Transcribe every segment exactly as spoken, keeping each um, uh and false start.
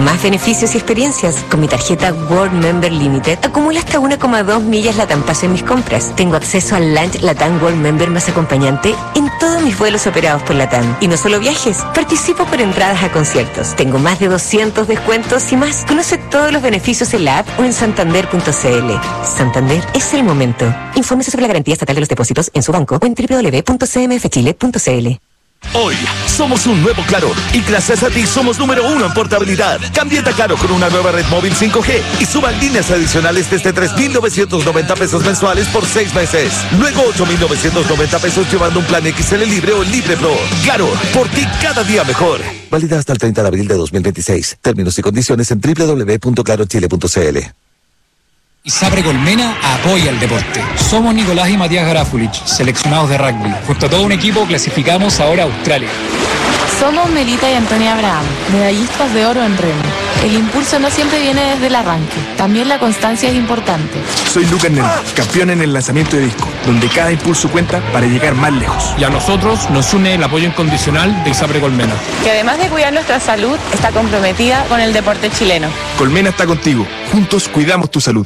Más beneficios y experiencias. Con mi tarjeta World Member Limited acumulo hasta una coma dos millas LATAM Paso en mis compras. Tengo acceso al Lunch LATAM World Member más acompañante en todos mis vuelos operados por LATAM. Y no solo viajes, participo por entradas a conciertos. Tengo más de doscientos descuentos y más. Conoce todos los beneficios en la app o en santander punto c l. Santander es el momento. Infórmese sobre la garantía estatal de los depósitos en su banco o en doble u doble u doble u punto c m f chile punto c l. Hoy somos un nuevo Claro y gracias a ti somos número uno en portabilidad. Cámbiate a Claro con una nueva red móvil cinco G y suban líneas adicionales desde tres mil novecientos noventa pesos mensuales por seis meses. Luego ocho mil novecientos noventa pesos llevando un plan X L Libre o Libre Pro. Claro, por ti cada día mejor. Válida hasta el treinta de abril de dos mil veintiséis. Términos y condiciones en doble u doble u doble u punto claro chile punto c l. ISAPRE Colmena apoya el deporte. Somos Nicolás y Matías Garafulich, seleccionados de rugby. Junto a todo un equipo clasificamos ahora a Australia. Somos Melita y Antonia Abraham, medallistas de oro en remo. El impulso no siempre viene desde el arranque, también la constancia es importante. Soy Lucas Nene, campeón en el lanzamiento de disco, donde cada impulso cuenta para llegar más lejos. Y a nosotros nos une el apoyo incondicional de ISAPRE Colmena, Que además de cuidar nuestra salud, está comprometida con el deporte chileno. Colmena está contigo, juntos cuidamos tu salud.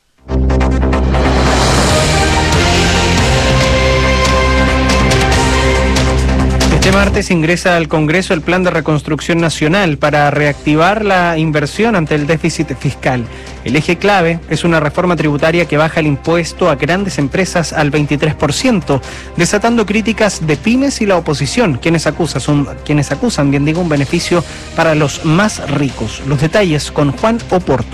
Este martes ingresa al Congreso el Plan de Reconstrucción Nacional para reactivar la inversión ante el déficit fiscal. El eje clave es una reforma tributaria que baja el impuesto a grandes empresas al veintitrés por ciento, desatando críticas de pymes y la oposición, quienes acusan, son, quienes acusan, bien digo, un beneficio para los más ricos. Los detalles con Juan Oporto.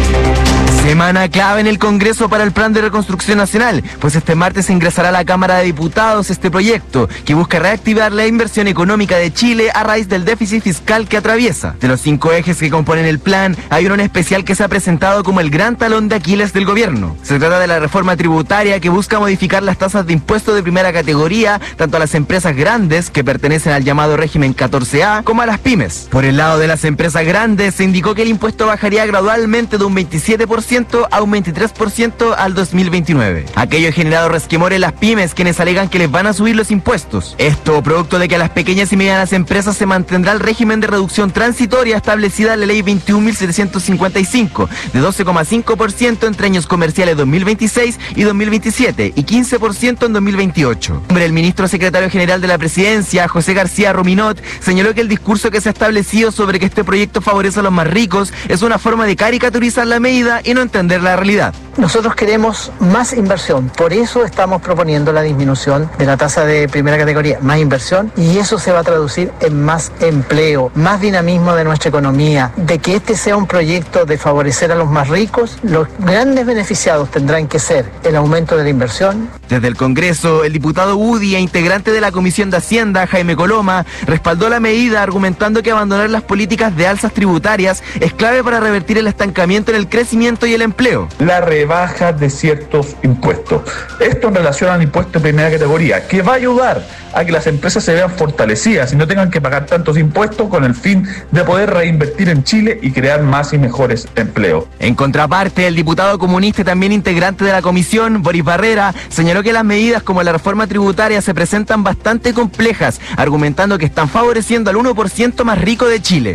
Semana clave en el Congreso para el Plan de Reconstrucción Nacional, pues este martes ingresará a la Cámara de Diputados este proyecto que busca reactivar la inversión económica de Chile a raíz del déficit fiscal que atraviesa. De los cinco ejes que componen el plan, hay uno en especial que se ha presentado como el gran talón de Aquiles del gobierno. Se trata de la reforma tributaria que busca modificar las tasas de impuesto de primera categoría, tanto a las empresas grandes, que pertenecen al llamado régimen catorce A, como a las pymes. Por el lado de las empresas grandes, se indicó que el impuesto bajaría gradualmente de un veintisiete por ciento a un veintitrés por ciento al dos mil veintinueve. Aquello ha generado resquemor en las pymes, quienes alegan que les van a subir los impuestos. Esto producto de que a las pequeñas y medianas empresas se mantendrá el régimen de reducción transitoria establecida en la ley veintiún mil setecientos cincuenta y cinco, de doce coma cinco por ciento entre años comerciales dos mil veintiséis y dos mil veintisiete y quince por ciento en dos mil veintiocho. El ministro secretario general de la Presidencia, José García Ruminot, señaló que el discurso que se ha establecido sobre que este proyecto favorece a los más ricos es una forma de caricaturizar la medida y no entender la realidad. Nosotros queremos más inversión, por eso estamos proponiendo la disminución de la tasa de primera categoría, más inversión, y eso se va a traducir en más empleo, más dinamismo de nuestra economía, de que este sea un proyecto de favorecer a los más ricos. Los grandes beneficiados tendrán que ser el aumento de la inversión. Desde el Congreso, el diputado Woody e integrante de la Comisión de Hacienda, Jaime Coloma, respaldó la medida argumentando que abandonar las políticas de alzas tributarias es clave para revertir el estancamiento en el crecimiento y el empleo. La rebaja de ciertos impuestos. Esto en relación al impuesto de primera categoría, que va a ayudar a que las empresas se vean fortalecidas y no tengan que pagar tantos impuestos con el fin de poder reinvertir en Chile y crear más y mejores empleos. En contraparte, el diputado comunista y también integrante de la comisión, Boris Barrera, señaló que las medidas como la reforma tributaria se presentan bastante complejas, argumentando que están favoreciendo al uno por ciento más rico de Chile.